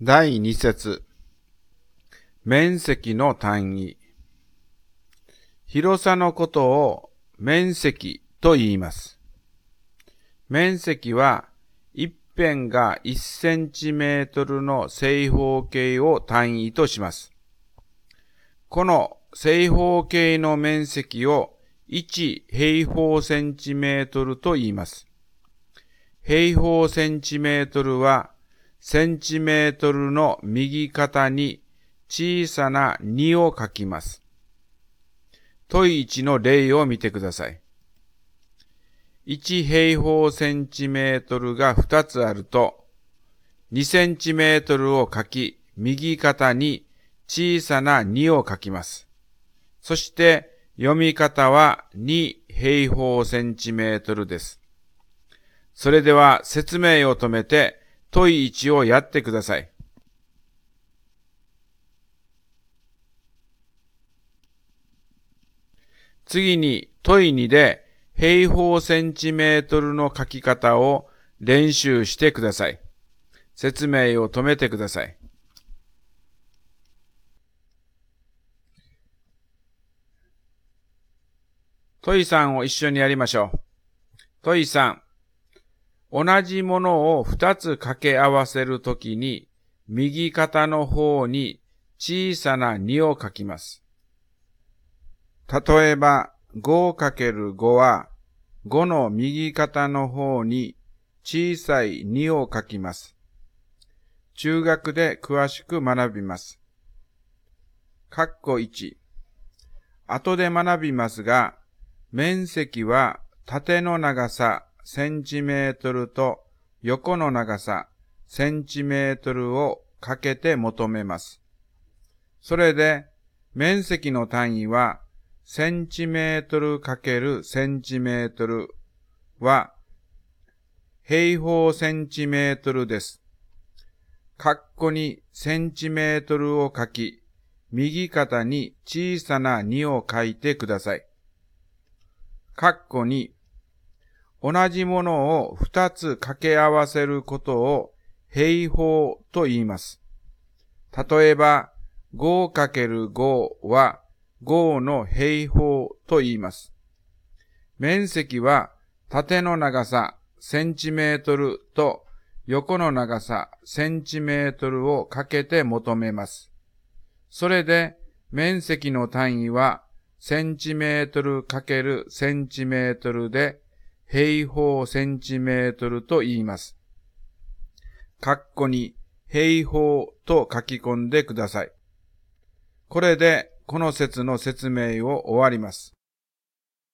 第2節。面積の単位。広さのことを面積と言います。面積は一辺が1センチメートルの正方形を単位とします。この正方形の面積を1平方センチメートルと言います。平方センチメートルはセンチメートルの右肩に小さな2を書きます。問1の例を見てください。1平方センチメートルが2つあると、2センチメートルを書き、右肩に小さな2を書きます。そして読み方は2平方センチメートルです。それでは説明を止めて問1をやってください。次に問2で平方センチメートルの書き方を練習してください。説明を止めてください。問3を一緒にやりましょう。問3。同じものを2つ掛け合わせるときに、右肩の方に小さな2を書きます。例えば、5×5 は、5の右肩の方に小さい2を書きます。中学で詳しく学びます。括弧1。後で学びますが、面積は縦の長さセンチメートルと横の長さセンチメートルをかけて求めます。それで面積の単位はセンチメートル×センチメートルは平方センチメートルです。括弧にセンチメートルを書き、右肩に小さな2を書いてください。括弧に同じものを2つ掛け合わせることを平方と言います。例えば 5×5 は5の平方と言います。面積は縦の長さセンチメートルと横の長さセンチメートルをかけて求めます。それで面積の単位はセンチメートル×センチメートルで平方センチメートルと言います。括弧に平方と書き込んでください。これでこの説の説明を終わります。